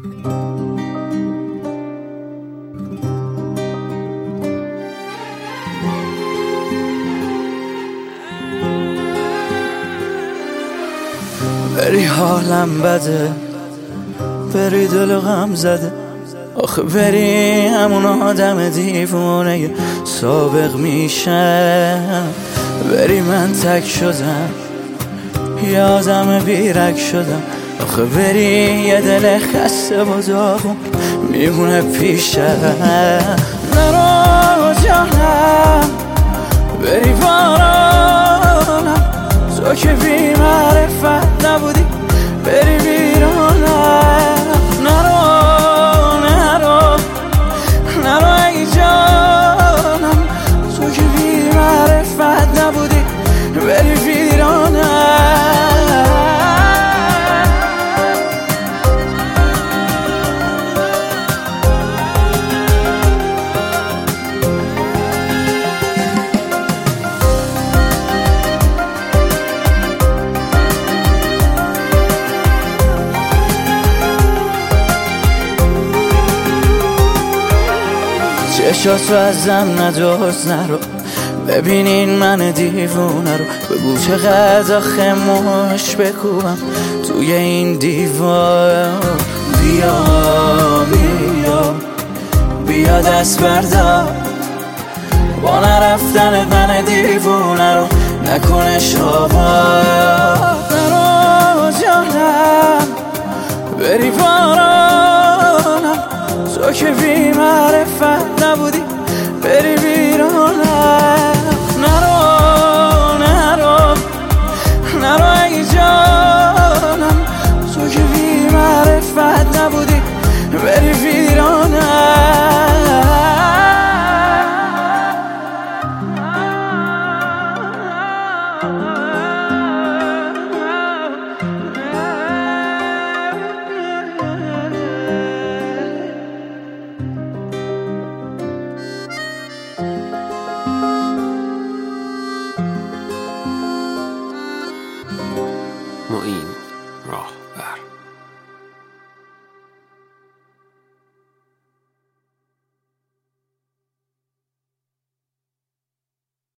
بری حالم بده، بری دل غم زده، آخه بری همون آدم دیوونه سابق میشم. بری من تک شدم، یه آدم بیرک شدم، آخه بری یه دل خسته و داغون میمونه پیشم. نرو جانم، بری بارانم، تو که بی معرفت نبودی بری بیرانم. نرو نرو نرو ای جانم، تو که بی معرفت نبودی بری بیرانم. چشاتو ازم ندوز، نرو ببینین من دیوونه رو، بگو چقدر آخه مش بکوبم توی این دیوار. بیا بیا بیا دست بردار، با نرفتن من دیوونه رو نکنش آباد. نرو جانم، بری بارانم، تو که بی معرفت نبودی بری بیرانم. نرو نرو نرو ای جانم، تو که بی معرفت نبودی بری بیرانم. معین راهبر.